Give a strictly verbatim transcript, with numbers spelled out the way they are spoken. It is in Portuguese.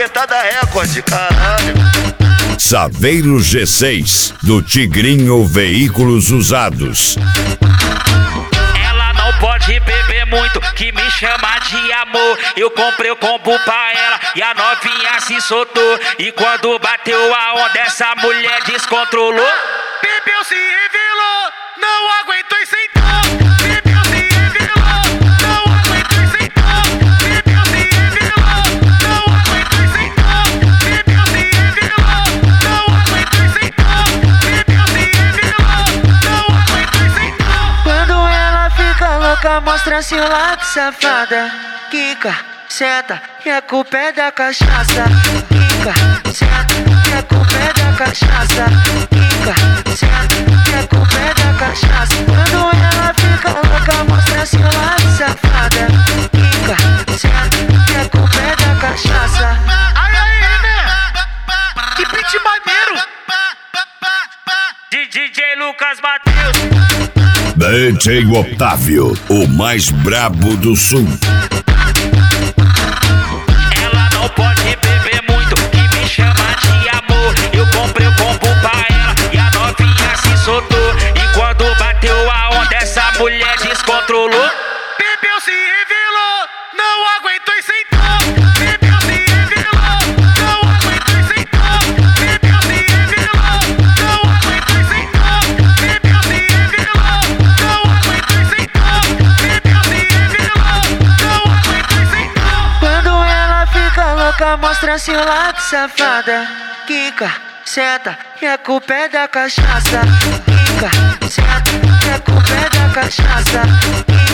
apertada recorde, caralho. Saveiro G seis, do Tigrinho Veículos Usados. Ela não pode beber muito, que me chama de amor. Eu comprei o combo pra ela e a novinha se soltou. E quando bateu a onda, essa mulher descontrolou. Bebeu, se revelou, não aguentou e sentou. Bebeu, se revelou, não aguentou e sentou. Bebeu, se revelou, não aguentou e sentou. Bebeu, se revelou, não aguentou e sentou. Bebeu, se revelou, não aguentou e sentou. Quando ela fica louca, mostra seu lado, safada. Quica, senta, e a culpa é da cachaça. Quica, senta, e a culpa é da cachaça. Quica, senta, e a culpa é da cachaça. Quando ela fica louca, mostra seu lado, safada. Quica, senta, e a culpa é da cachaça. Ai, ai, né? Que beat maneiro. D J Lucas Matheus. D J Otávio, o mais brabo do sul. Ela não pode beber muito, que me chama de amor. Eu comprei o combo pra ela e a novinha se soltou. E quando bateu a onda, essa mulher descontrolou. Bebeu, se revelou, não aguentou e sentou. Bebeu, se revelou, não aguentou e sentou. Bebeu, se revelou, não aguentou e sentou. Bebeu, se revelou, não aguentou e sentou. Bebeu, se revelou, não aguentou e sentou. Quando ela fica louca, mostra seu lado, safada. Quica, senta, e a culpa é da cachaça. Quica, senta, e a culpa é da cachaça.